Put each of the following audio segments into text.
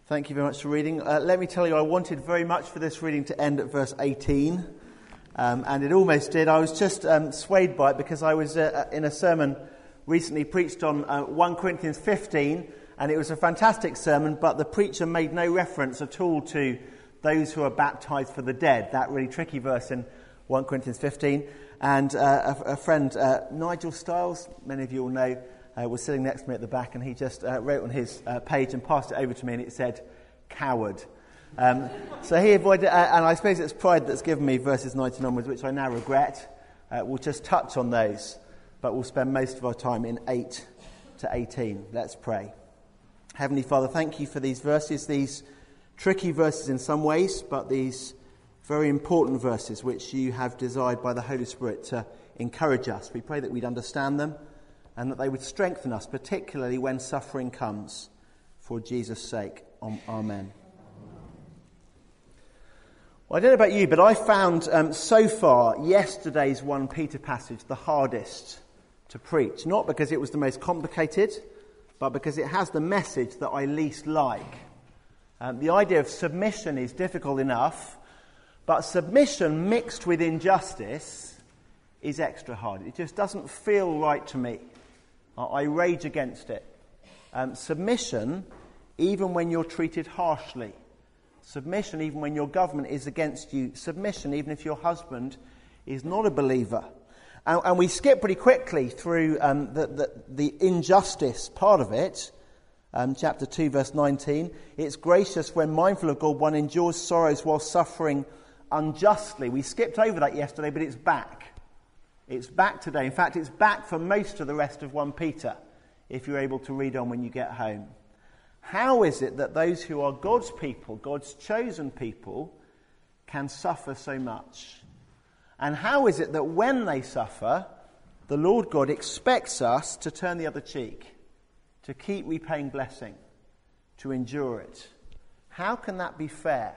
Thank you very much for reading. Let me tell you, I wanted very much for this reading to end at verse 18, and it almost did. I was just swayed by it because I was in a sermon recently preached on 1 Corinthians 15, and it was a fantastic sermon, but the preacher made no reference at all to those who are baptized for the dead, that really tricky verse in 1 Corinthians 15. And a friend, Nigel Stiles, many of you will know, was sitting next to me at the back, and he just wrote on his page and passed it over to me, and it said, "Coward." So he avoided, and I suppose it's pride that's given me verses 19 onwards, which I now regret. We'll just touch on those, but we'll spend most of our time in 8 to 18. Let's pray. Heavenly Father, thank you for these verses, these tricky verses in some ways, but these very important verses which you have desired by the Holy Spirit to encourage us. We pray that we'd understand them and that they would strengthen us, particularly when suffering comes, for Jesus' sake. Amen. Well, I don't know about you, but I found so far yesterday's 1 Peter passage the hardest to preach. Not because it was the most complicated, but because it has the message that I least like. The idea of submission is difficult enough, but submission mixed with injustice is extra hard. It just doesn't feel right to me. I rage against it. Submission, even when you're treated harshly. Submission, even when your government is against you. Submission, even if your husband is not a believer. And we skip pretty quickly through the injustice part of it. Chapter 2, verse 19. It's gracious when mindful of God, one endures sorrows while suffering unjustly. We skipped over that yesterday, but it's back. It's back today. In fact, it's back for most of the rest of 1 Peter, if you're able to read on when you get home. How is it that those who are God's people, God's chosen people, can suffer so much? And how is it that when they suffer, the Lord God expects us to turn the other cheek, to keep repaying blessing, to endure it? How can that be fair?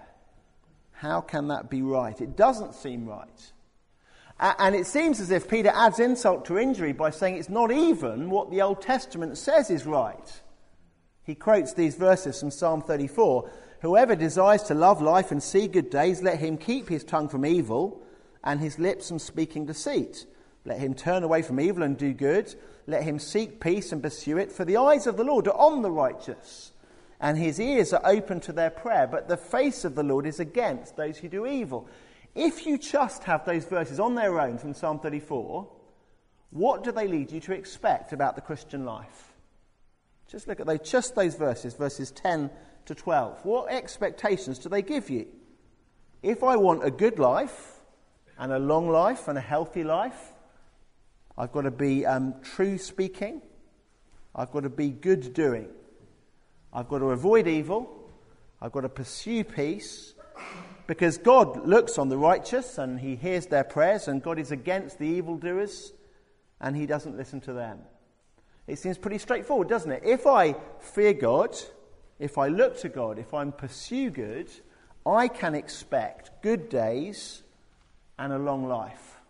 How can that be right? It doesn't seem right. And it seems as if Peter adds insult to injury by saying it's not even what the Old Testament says is right. He quotes these verses from Psalm 34. "Whoever desires to love life and see good days, let him keep his tongue from evil and his lips from speaking deceit. Let him turn away from evil and do good. Let him seek peace and pursue it. For the eyes of the Lord are on the righteous, and his ears are open to their prayer. But the face of the Lord is against those who do evil." If you just have those verses on their own from Psalm 34, what do they lead you to expect about the Christian life? Just look at those verses, verses 10 to 12. What expectations do they give you? If I want a good life, and a long life, and a healthy life, I've got to be true speaking. I've got to be good doing. I've got to avoid evil. I've got to pursue peace. Because God looks on the righteous and he hears their prayers, and God is against the evildoers and he doesn't listen to them. It seems pretty straightforward, doesn't it? If I fear God, if I look to God, if I pursue good, I can expect good days and a long life.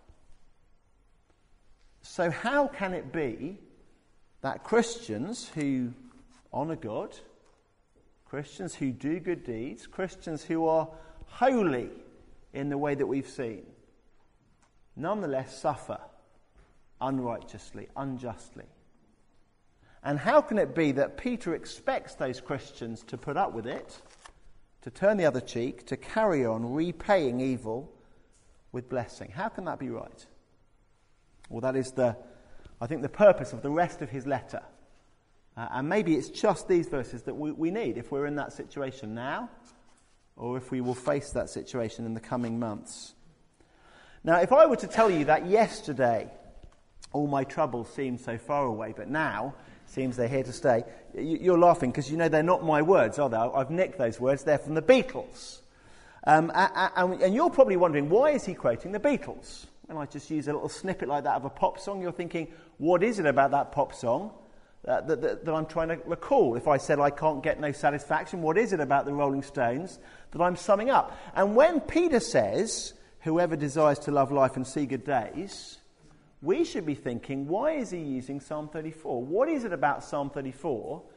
So how can it be that Christians who honour God, Christians who do good deeds, Christians who are holy in the way that we've seen, nonetheless suffer unrighteously, unjustly? And how can it be that Peter expects those Christians to put up with it, to turn the other cheek, to carry on repaying evil with blessing? How can that be right? Well, that is I think the purpose of the rest of his letter. And maybe it's just these verses that we need if we're in that situation now, or if we will face that situation in the coming months. Now, if I were to tell you that yesterday all my troubles seemed so far away, but now it seems they're here to stay, you're laughing because you know they're not my words, are they? I've nicked those words. They're from the Beatles. And you're probably wondering, why is he quoting the Beatles? And I just use a little snippet like that of a pop song. You're thinking, what is it about that pop song that I'm trying to recall? If I said I can't get no satisfaction, what is it about the Rolling Stones that I'm summing up? And when Peter says, "Whoever desires to love life and see good days," we should be thinking, why is he using Psalm 34? What is it about Psalm 34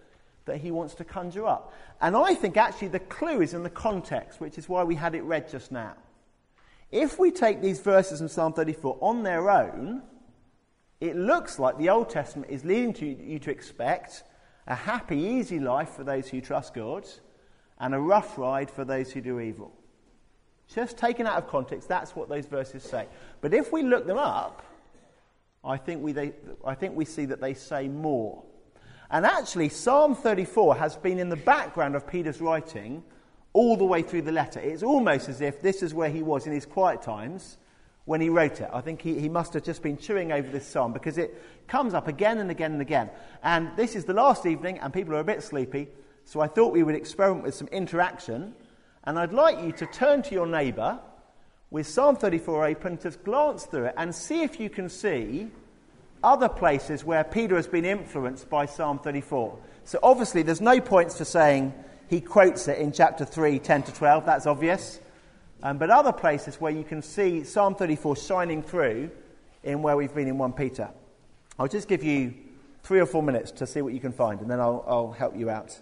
that he wants to conjure up. And I think actually the clue is in the context, which is why we had it read just now. If we take these verses in Psalm 34 on their own, it looks like the Old Testament is leading you to expect a happy, easy life for those who trust God and a rough ride for those who do evil. Just taken out of context, that's what those verses say. But if we look them up, I think we see that they say more. And actually, Psalm 34 has been in the background of Peter's writing all the way through the letter. It's almost as if this is where he was in his quiet times when he wrote it. I think he must have just been chewing over this psalm because it comes up again and again and again. And this is the last evening and people are a bit sleepy, so I thought we would experiment with some interaction. And I'd like you to turn to your neighbour with Psalm 34 open, just glance through it and see if you can see other places where Peter has been influenced by Psalm 34. So obviously there's no points for saying he quotes it in chapter 3, 10 to 12, that's obvious. But other places where you can see Psalm 34 shining through in where we've been in 1 Peter. I'll just give you 3 or 4 minutes to see what you can find, and then I'll help you out.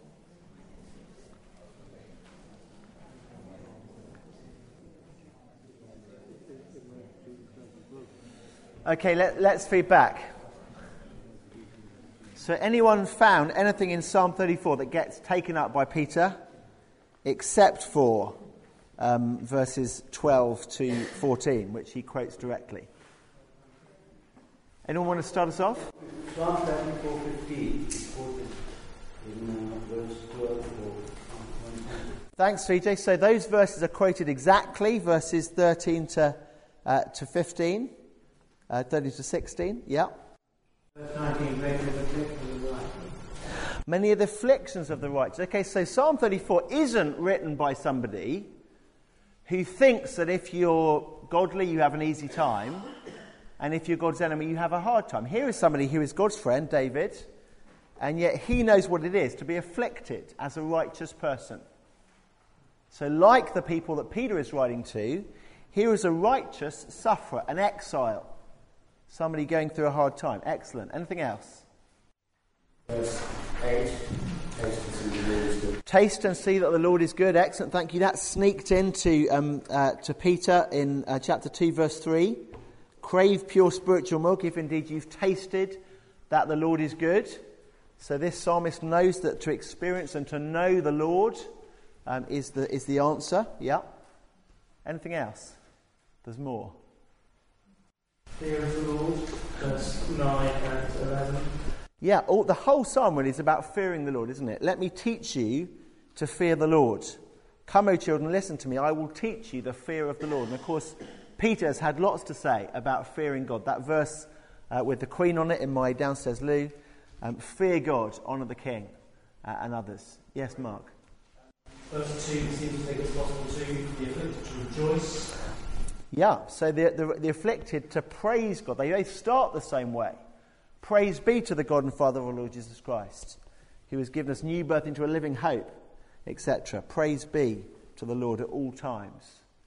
Okay, let's feed back. So anyone found anything in Psalm 34 that gets taken up by Peter, except for verses 12 to 14, which he quotes directly? Anyone want to start us off? Psalm 34:15, quoted in verse 12. Thanks, CJ. So those verses are quoted exactly, verses 13 to 15. 30 to 16, yeah. Verse 19, many of the afflictions of the righteous. Okay, so Psalm 34 isn't written by somebody who thinks that if you're godly, you have an easy time, and if you're God's enemy, you have a hard time. Here is somebody who is God's friend, David, and yet he knows what it is to be afflicted as a righteous person. So like the people that Peter is writing to, here is a righteous sufferer, an exile. Somebody going through a hard time. Excellent. Anything else? Verse 8. Taste and see that the Lord is good. Excellent. Thank you. That's sneaked into to Peter in chapter 2, verse 3. Crave pure spiritual milk if indeed you've tasted that the Lord is good. So this psalmist knows that to experience and to know the Lord is the answer. Yeah. Anything else? There's more. Fear of the Lord, verse 9 and 11. Yeah, the whole psalm really is about fearing the Lord, isn't it? Let me teach you to fear the Lord. Come, O children, listen to me. I will teach you the fear of the Lord. And of course, Peter has had lots to say about fearing God. That verse with the Queen on it in my downstairs loo. Fear God, honour the King, and others. Yes, Mark? Verse 2 seems to think it's possible to the afflicted to rejoice. Yeah, so the afflicted to praise God. They start the same way. Praise be to the God and Father of our Lord Jesus Christ, who has given us new birth into a living hope, etc. Praise be to the Lord at all times.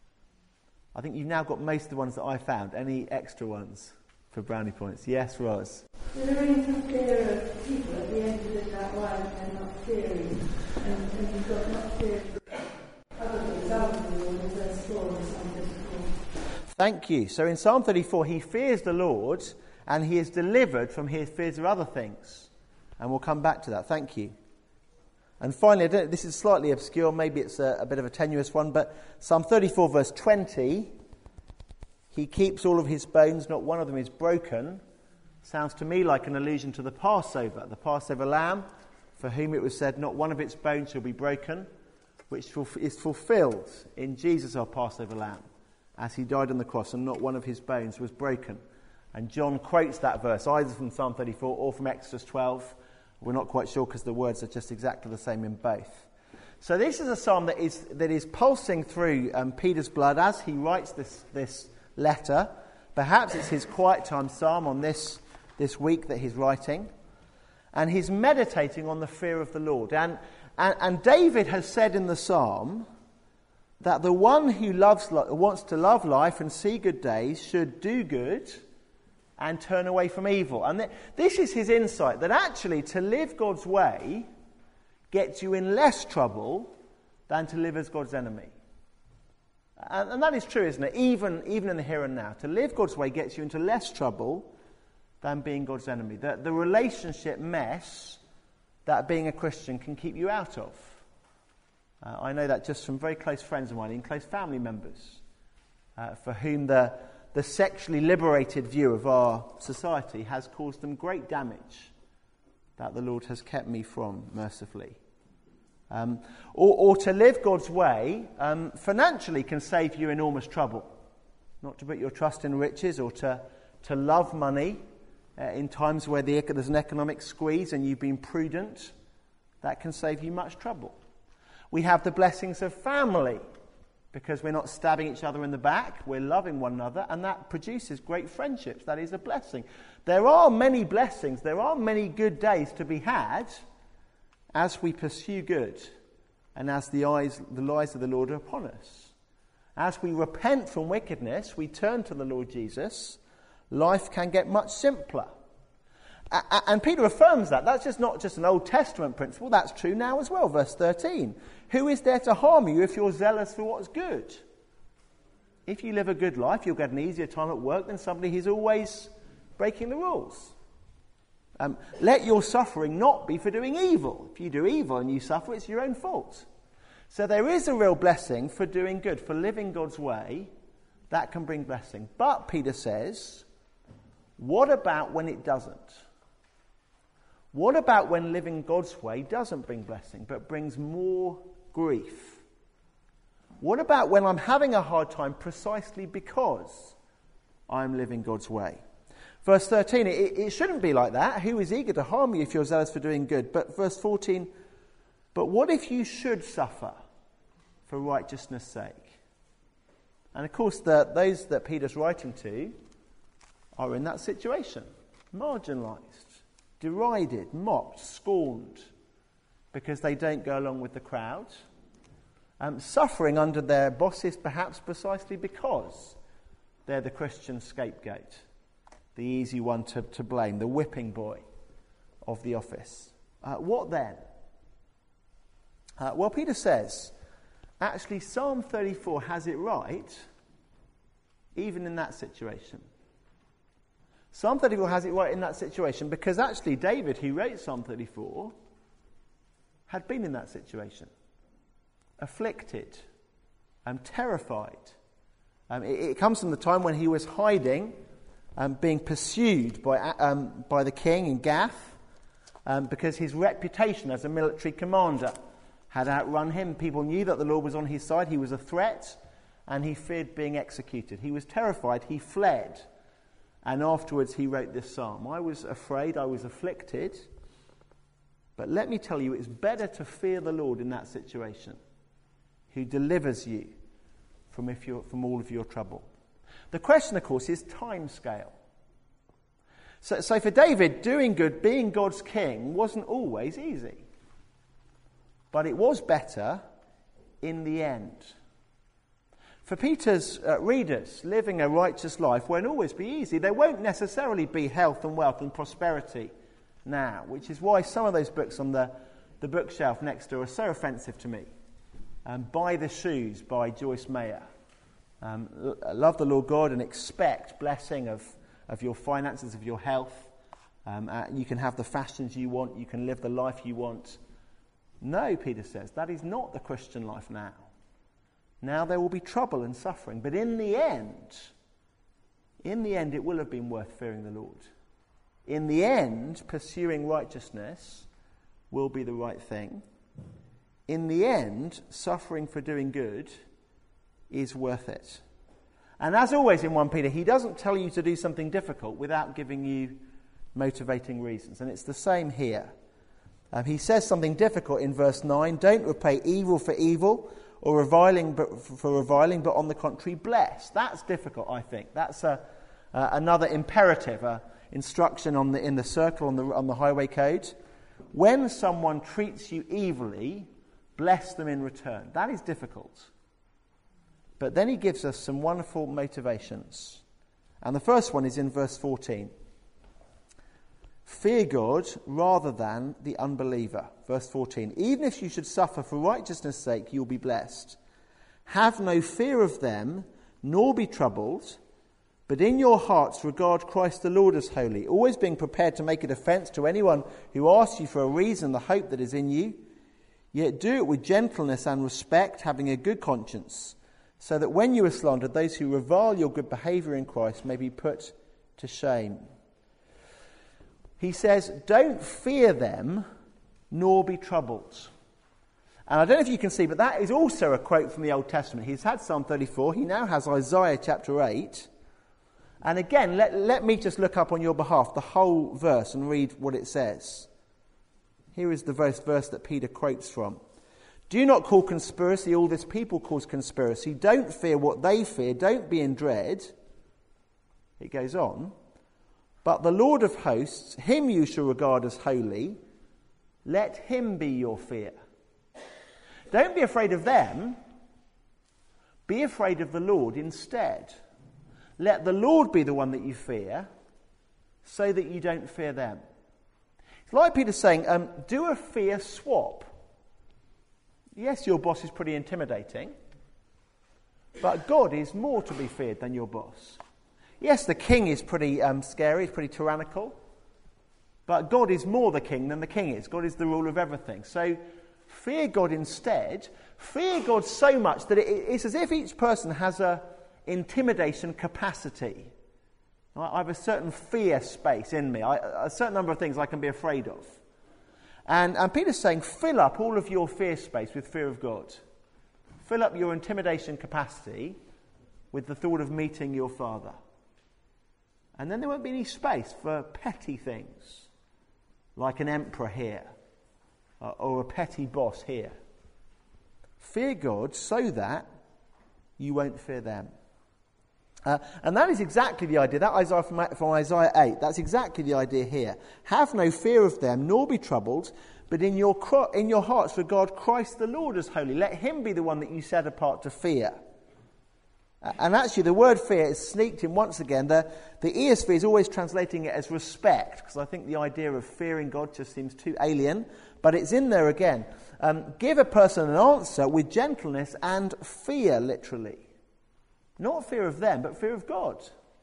I think you've now got most of the ones that I found. Any extra ones for brownie points? Yes, Roz. Fearing the fear of people at the end of it that way, and not fearing, and you've got not fear other things, other than verse 4 or something. Thank you. So in Psalm 34, he fears the Lord and he is delivered from his fears of other things. And we'll come back to that. Thank you. And finally, this is slightly obscure, maybe it's a bit of a tenuous one, but Psalm 34 verse 20, he keeps all of his bones, not one of them is broken. Sounds to me like an allusion to the Passover lamb, for whom it was said, not one of its bones shall be broken, which is fulfilled in Jesus, our Passover lamb, as he died on the cross, and not one of his bones was broken. And John quotes that verse, either from Psalm 34 or from Exodus 12. We're not quite sure because the words are just exactly the same in both. So this is a psalm that is pulsing through Peter's blood as he writes this letter. Perhaps it's his quiet time psalm on this week that he's writing. And he's meditating on the fear of the Lord. And David has said in the psalm that the one who wants to love life and see good days should do good and turn away from evil. And this is his insight, that actually to live God's way gets you in less trouble than to live as God's enemy. And that is true, isn't it? Even in the here and now. To live God's way gets you into less trouble than being God's enemy. The relationship mess that being a Christian can keep you out of. I know that just from very close friends of mine, and close family members, for whom the sexually liberated view of our society has caused them great damage that the Lord has kept me from, mercifully. Or to live God's way financially can save you enormous trouble. Not to put your trust in riches or to love money in times where there's an economic squeeze and you've been prudent. That can save you much trouble. We have the blessings of family because we're not stabbing each other in the back, we're loving one another, and that produces great friendships. That is a blessing. There are many blessings, there are many good days to be had as we pursue good and as the eyes of the Lord are upon us. As we repent from wickedness, we turn to the Lord Jesus, life can get much simpler. And Peter affirms that. That's just not just an Old Testament principle, that's true now as well. Verse 13. Who is there to harm you if you're zealous for what's good? If you live a good life, you'll get an easier time at work than somebody who's always breaking the rules. Let your suffering not be for doing evil. If you do evil and you suffer, it's your own fault. So there is a real blessing for doing good, for living God's way. That can bring blessing. But, Peter says, what about when it doesn't? What about when living God's way doesn't bring blessing, but brings more grief? What about when I'm having a hard time precisely because I'm living God's way? Verse 13, it shouldn't be like that. Who is eager to harm you if you're zealous for doing good? But verse 14, but what if you should suffer for righteousness' sake? And of course, those that Peter's writing to are in that situation. Marginalised, derided, mocked, scorned, because they don't go along with the crowd. Suffering under their bosses perhaps precisely because they're the Christian scapegoat. The easy one to blame, the whipping boy of the office. What then? Well, Peter says, actually, Psalm 34 has it right, even in that situation. Psalm 34 has it right in that situation because actually David, who wrote Psalm 34, had been in that situation. Afflicted, terrified. It comes from the time when he was hiding, being pursued by the king in Gath, because his reputation as a military commander had outrun him. People knew that the Lord was on his side. He was a threat, and he feared being executed. He was terrified. He fled, and afterwards he wrote this psalm. I was afraid. I was afflicted. But let me tell you, it's better to fear the Lord in that situation, who delivers you from all of your trouble. The question, of course, is time scale. So for David, doing good, being God's king, wasn't always easy. But it was better in the end. For Peter's readers, living a righteous life won't always be easy. There won't necessarily be health and wealth and prosperity now, which is why some of those books on the bookshelf next door are so offensive to me. Buy the Shoes by Joyce Meyer. Love the Lord God and expect blessing of your finances, of your health. You can have the fashions you want. You can live the life you want. No, Peter says, that is not the Christian life now. Now there will be trouble and suffering. But in the end, it will have been worth fearing the Lord. In the end, pursuing righteousness will be the right thing. In the end, suffering for doing good is worth it. And as always in 1 Peter, he doesn't tell you to do something difficult without giving you motivating reasons. And it's the same here. He says something difficult in verse 9. Don't repay evil for evil or reviling but on the contrary, bless. That's difficult, I think. That's another imperative, instruction in the circle on the highway code. When someone treats you evilly, bless them in return. That is difficult. But then he gives us some wonderful motivations. And the first one is in verse 14. Fear God rather than the unbeliever. Verse 14. Even if you should suffer for righteousness' sake, you'll be blessed. Have no fear of them, nor be troubled, but in your hearts regard Christ the Lord as holy, always being prepared to make a defence to anyone who asks you for a reason the hope that is in you. Yet do it with gentleness and respect, having a good conscience, so that when you are slandered, those who revile your good behaviour in Christ may be put to shame. He says, don't fear them, nor be troubled. And I don't know if you can see, but that is also a quote from the Old Testament. He's had Psalm 34. He now has Isaiah chapter 8. And again, let me just look up on your behalf the whole verse and read what it says. Here is the verse that Peter quotes from. Do not call conspiracy all this people calls conspiracy. Don't fear what they fear. Don't be in dread. It goes on. But the Lord of hosts, him you shall regard as holy. Let him be your fear. Don't be afraid of them. Be afraid of the Lord instead. Let the Lord be the one that you fear, so that you don't fear them. It's like Peter saying, do a fear swap. Yes, your boss is pretty intimidating, but God is more to be feared than your boss. Yes, the king is pretty scary, he's pretty tyrannical, but God is more the king than the king is. God is the ruler of everything. So fear God instead. Fear God so much that it's as if each person has a intimidation capacity. I have a certain fear space in me, a certain number of things I can be afraid of. And Peter's saying, fill up all of your fear space with fear of God. Fill up your intimidation capacity with the thought of meeting your Father. And then there won't be any space for petty things, like an emperor here, or a petty boss here. Fear God so that you won't fear them. And that is exactly the idea. That Isaiah from Isaiah 8, that's exactly the idea here. Have no fear of them, nor be troubled, but in your hearts regard Christ the Lord as holy. Let him be the one that you set apart to fear. And actually the word fear is sneaked in once again. The ESV is always translating it as respect, because I think the idea of fearing God just seems too alien. But it's in there again. Give a person an answer with gentleness and fear, literally. Not fear of them, but fear of God.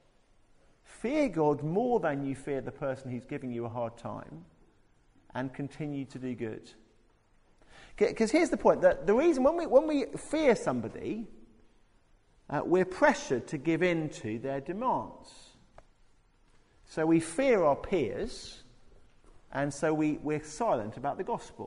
Fear God more than you fear the person who's giving you a hard time, and continue to do good. Because here's the point, that the reason when we fear somebody, we're pressured to give in to their demands. So we fear our peers, and so we're silent about the gospel.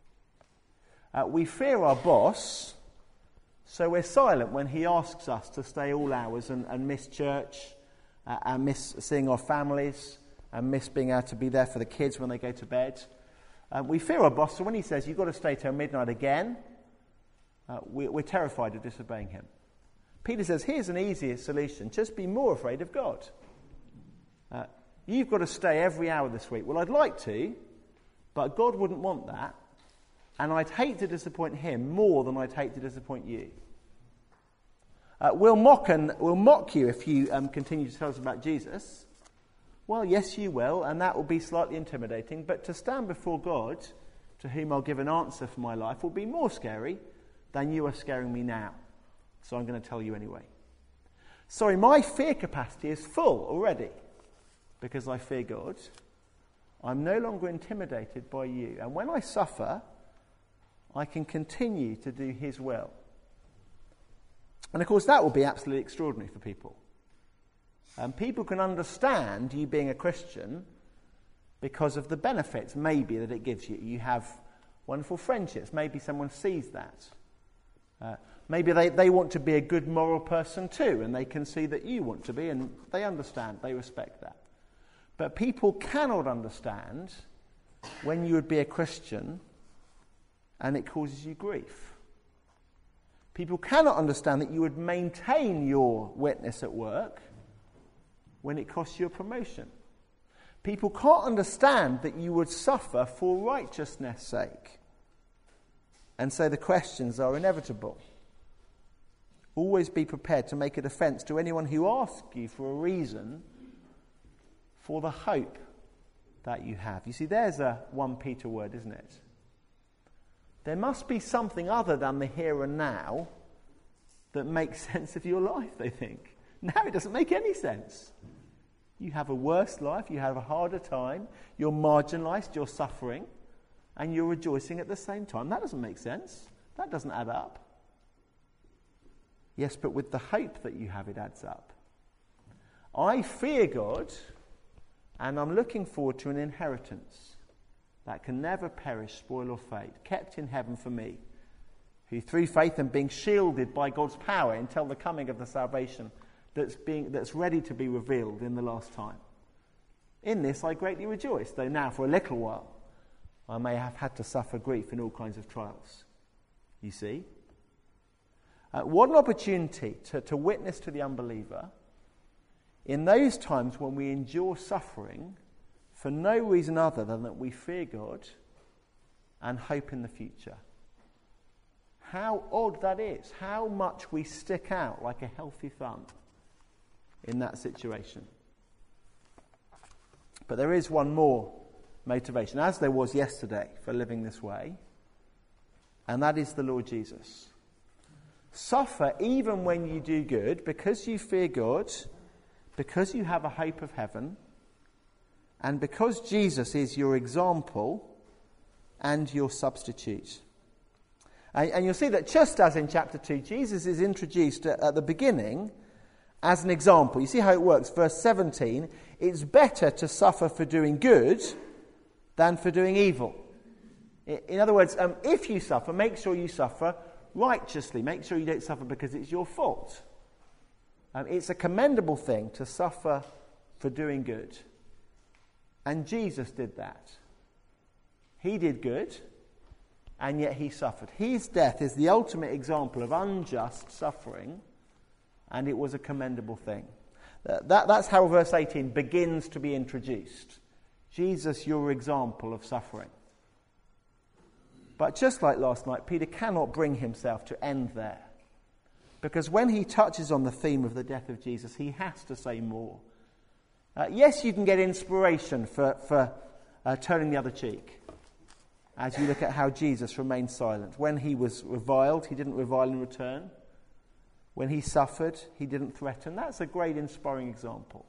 We fear our boss, so we're silent when he asks us to stay all hours and miss church, and miss seeing our families, and miss being able to be there for the kids when they go to bed. We fear our boss, so when he says, you've got to stay till midnight again, we're terrified of disobeying him. Peter says, here's an easier solution. Just be more afraid of God. You've got to stay every hour this week. Well, I'd like to, but God wouldn't want that. And I'd hate to disappoint him more than I'd hate to disappoint you. We'll mock you if you continue to tell us about Jesus. Well, yes, you will, and that will be slightly intimidating. But to stand before God, to whom I'll give an answer for my life, will be more scary than you are scaring me now. So I'm going to tell you anyway. Sorry, my fear capacity is full already because I fear God. I'm no longer intimidated by you. And when I suffer, I can continue to do his will. And of course, that will be absolutely extraordinary for people. People can understand you being a Christian because of the benefits, maybe, that it gives you. You have wonderful friendships. Maybe someone sees that. Maybe they want to be a good moral person too, and they can see that you want to be, and they understand, they respect that. But people cannot understand when you would be a Christian and it causes you grief. People cannot understand that you would maintain your witness at work when it costs you a promotion. People can't understand that you would suffer for righteousness' sake. And so the questions are inevitable. Always be prepared to make a defence to anyone who asks you for a reason for the hope that you have. You see, there's a 1 Peter word, isn't it? There must be something other than the here and now that makes sense of your life, they think. Now it doesn't make any sense. You have a worse life, you have a harder time, you're marginalised, you're suffering, and you're rejoicing at the same time. That doesn't make sense. That doesn't add up. Yes, but with the hope that you have, it adds up. I fear God, and I'm looking forward to an inheritance that can never perish, spoil or fade, kept in heaven for me, who through faith and being shielded by God's power until the coming of the salvation that's ready to be revealed in the last time. In this I greatly rejoice, though now for a little while I may have had to suffer grief in all kinds of trials. You see? What an opportunity to witness to the unbeliever in those times when we endure suffering for no reason other than that we fear God and hope in the future. How odd that is. How much we stick out like a healthy thumb in that situation. But there is one more motivation, as there was yesterday, for living this way, and that is the Lord Jesus. Suffer even when you do good, because you fear God, because you have a hope of heaven, and because Jesus is your example and your substitute. And you'll see that just as in chapter 2, Jesus is introduced at the beginning as an example. You see how it works. Verse 17, it's better to suffer for doing good than for doing evil. In other words, if you suffer, make sure you suffer righteously. Make sure you don't suffer because it's your fault. It's a commendable thing to suffer for doing good. And Jesus did that. He did good, and yet he suffered. His death is the ultimate example of unjust suffering, and it was a commendable thing. That's how verse 18 begins to be introduced. Jesus, your example of suffering. But just like last night, Peter cannot bring himself to end there. Because when he touches on the theme of the death of Jesus, he has to say more. Yes, you can get inspiration for turning the other cheek, as you look at how Jesus remained silent. When he was reviled, he didn't revile in return. When he suffered, he didn't threaten. That's a great inspiring example.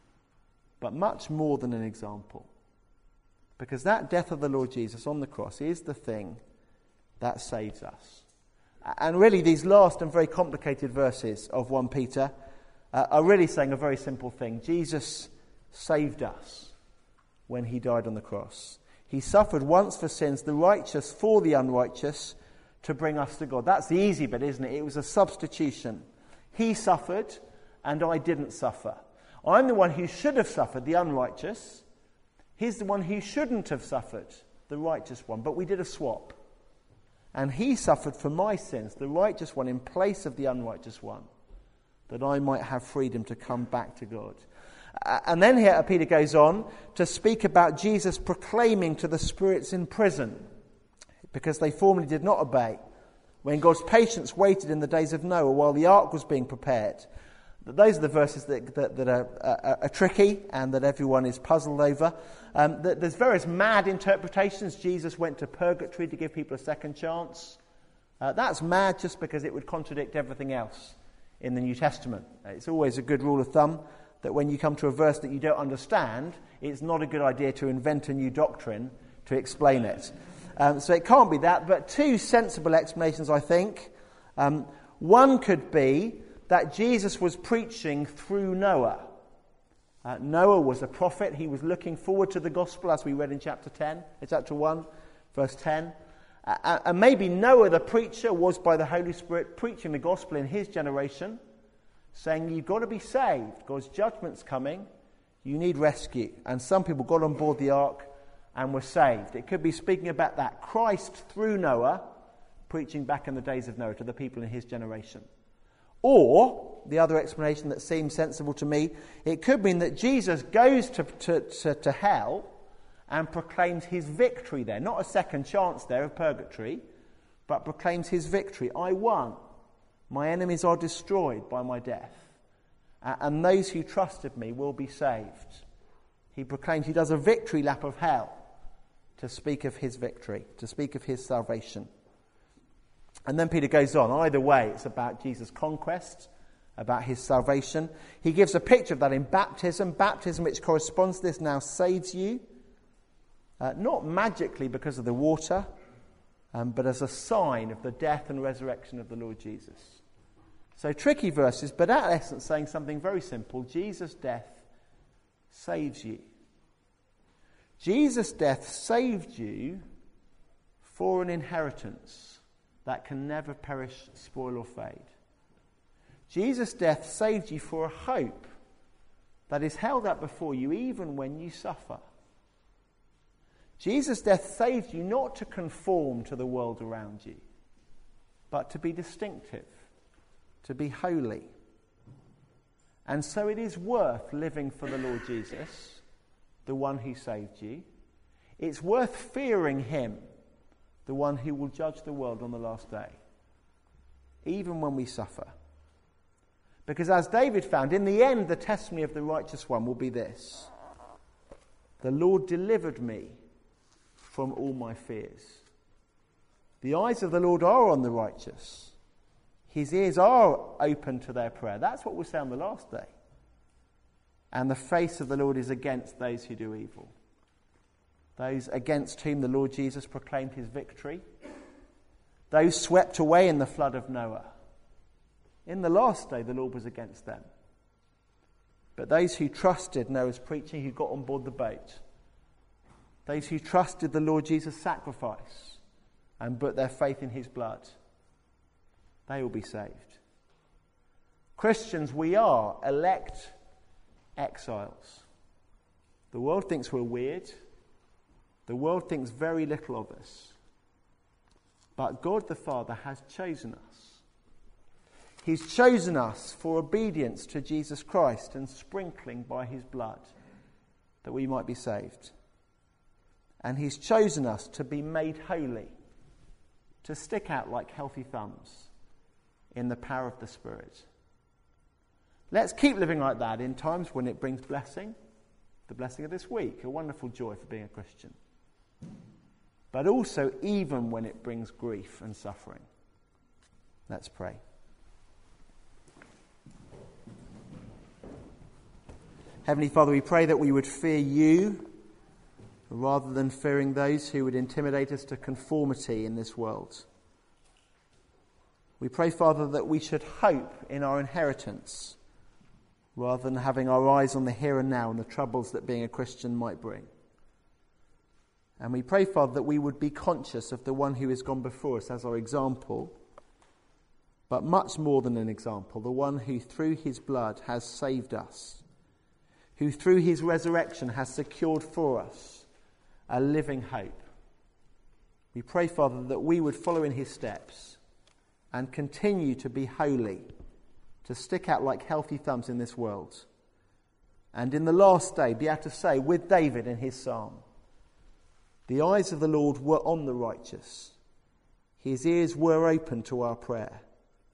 But much more than an example. Because that death of the Lord Jesus on the cross is the thing that saves us. And really these last and very complicated verses of 1 Peter are really saying a very simple thing. Jesus saved us when he died on the cross. He suffered once for sins, the righteous for the unrighteous, to bring us to God. That's the easy bit, isn't it? It was a substitution. He suffered and I didn't suffer. I'm the one who should have suffered, the unrighteous. He's the one who shouldn't have suffered, the righteous one. But we did a swap. And he suffered for my sins, the righteous one, in place of the unrighteous one, that I might have freedom to come back to God. And then here Peter goes on to speak about Jesus proclaiming to the spirits in prison, because they formerly did not obey, when God's patience waited in the days of Noah while the ark was being prepared. Those are the verses that are tricky and that everyone is puzzled over. There's various mad interpretations. Jesus went to purgatory to give people a second chance. That's mad just because it would contradict everything else in the New Testament. It's always a good rule of thumb that when you come to a verse that you don't understand, it's not a good idea to invent a new doctrine to explain it. So it can't be that, but two sensible explanations, I think. One could be that Jesus was preaching through Noah. Noah was a prophet. He was looking forward to the gospel, as we read in chapter 1, verse 10. And maybe Noah, the preacher, was by the Holy Spirit preaching the gospel in his generation, saying, you've got to be saved. God's judgment's coming. You need rescue. And some people got on board the ark and were saved. It could be speaking about that. Christ, through Noah, preaching back in the days of Noah to the people in his generation. Or, the other explanation that seems sensible to me, it could mean that Jesus goes to hell and proclaims his victory there. Not a second chance there of purgatory, but proclaims his victory. I won. My enemies are destroyed by my death. And those who trusted me will be saved. He proclaims, he does a victory lap of hell to speak of his victory, to speak of his salvation. And then Peter goes on. Either way, it's about Jesus' conquest, about his salvation. He gives a picture of that in baptism. Baptism, which corresponds to this, now saves you. Not magically because of the water, but as a sign of the death and resurrection of the Lord Jesus. So tricky verses, but at essence saying something very simple. Jesus' death saves you. Jesus' death saved you for an inheritance that can never perish, spoil or fade. Jesus' death saved you for a hope that is held up before you even when you suffer. Jesus' death saved you not to conform to the world around you, but to be distinctive, to be holy. And so it is worth living for the Lord Jesus, the one who saved you. It's worth fearing him, the one who will judge the world on the last day, even when we suffer. Because as David found, in the end, the testimony of the righteous one will be this: the Lord delivered me from all my fears. The eyes of the Lord are on the righteous. His ears are open to their prayer. That's what we'll say on the last day. And the face of the Lord is against those who do evil. Those against whom the Lord Jesus proclaimed his victory. Those swept away in the flood of Noah. In the last day, the Lord was against them. But those who trusted Noah's preaching, who got on board the boat, those who trusted the Lord Jesus' sacrifice and put their faith in his blood, they will be saved. Christians, we are elect exiles. The world thinks we're weird. The world thinks very little of us. But God the Father has chosen us. He's chosen us for obedience to Jesus Christ and sprinkling by his blood, that we might be saved. And he's chosen us to be made holy, to stick out like healthy thumbs in the power of the Spirit. Let's keep living like that in times when it brings blessing, the blessing of this week, a wonderful joy for being a Christian. But also even when it brings grief and suffering. Let's pray. Heavenly Father, we pray that we would fear you rather than fearing those who would intimidate us to conformity in this world. We pray, Father, that we should hope in our inheritance rather than having our eyes on the here and now and the troubles that being a Christian might bring. And we pray, Father, that we would be conscious of the one who has gone before us as our example, but much more than an example, the one who through his blood has saved us, who through his resurrection has secured for us a living hope. We pray, Father, that we would follow in his steps and continue to be holy, to stick out like healthy thumbs in this world. And in the last day, be able to say with David in his psalm, the eyes of the Lord were on the righteous. His ears were open to our prayer.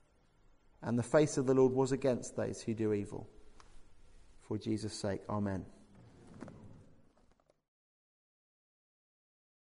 And the face of the Lord was against those who do evil. For Jesus' sake, amen.